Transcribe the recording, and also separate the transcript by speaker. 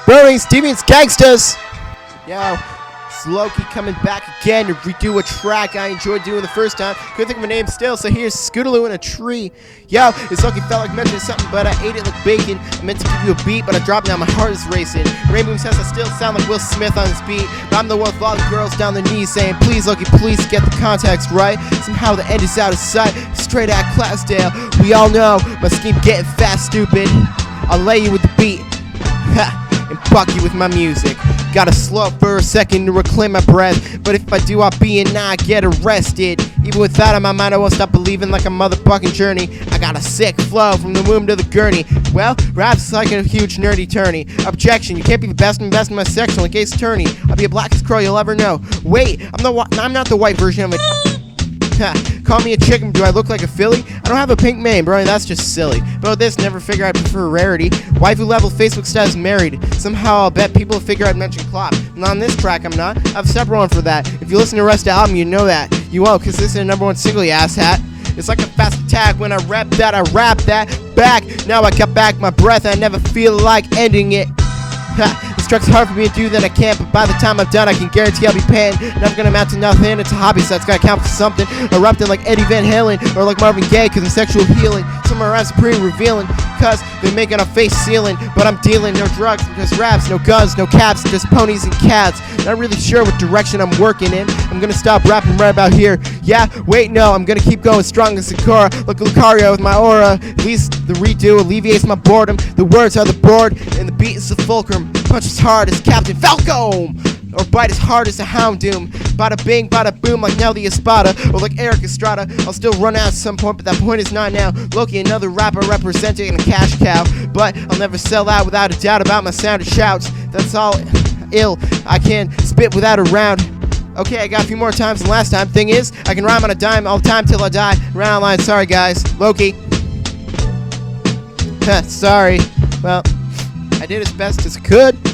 Speaker 1: Burlings, Deviants, Gangsters! Yo, it's Loki coming back again to redo a track I enjoyed doing the first time. Couldn't think of a name still, so here's Scootaloo in a Tree. Yo, it's Loki felt like mentioning something, but I ate it like bacon. I meant to give you a beat, but I dropped now, my heart is racing. Rainbow says I still sound like Will Smith on his beat, but I'm the one with all the girls down their knees saying, please Loki, please get the context right. Somehow the end is out of sight, straight out Clarksdale. We all know my scheme getting fast, stupid. I'll lay you with the beat, ha, and fuck you with my music. Gotta slow up for a second to reclaim my breath, but if I do, I'll be and not get arrested. Even with that on my mind, I won't stop believing like a motherfucking journey. I got a sick flow from the womb to the gurney. Well, rap's like a huge nerdy tourney. Objection, you can't be the best and best in my section like Ace Attorney. I'll be a blackest crow you'll ever know. Wait, I'm not the white version of it. Call me a chicken, do I look like a filly? I don't have a pink mane, bro, that's just silly. But with this, never figure I'd prefer rarity. Waifu level Facebook status married. Somehow I'll bet people figure I'd mention Klopp. Not on this track, I'm not. I have a separate one for that. If you listen to the rest of the album, you know that. You won't, cause this is the #1 single, you asshat. It's like a fast attack when I rap that back. Now I got back my breath, I never feel like ending it. This track's hard for me to do that I can't, but by the time I'm done I can guarantee I'll be paying. Never gonna amount to nothing, it's a hobby so it's gotta count for something. Erupting like Eddie Van Halen or like Marvin Gaye cause of sexual healing. Some are pretty revealing cause they're making a face ceiling. But I'm dealing no drugs, just raps, no guns, no caps, just ponies and cats. Not really sure what direction I'm working in. I'm gonna stop rapping right about here. Yeah, wait, no, I'm gonna keep going strong as Sakura. Look at Lucario with my aura. At least the redo alleviates my boredom. The words are the board and the beat is the fulcrum. Punch as hard as Captain Falcon, or bite as hard as a Houndoom. Bada bing, bada boom, like Nelly Espada, or like Eric Estrada. I'll still run out at some point, but that point is not now. Loki, another rapper representing a cash cow, but I'll never sell out without a doubt about my sound of shouts. That's all ill. I can spit without a round. Okay, I got a few more times than last time. Thing is, I can rhyme on a dime all the time till I die. Round line, sorry guys. Loki. Sorry. Well, I did as best as I could.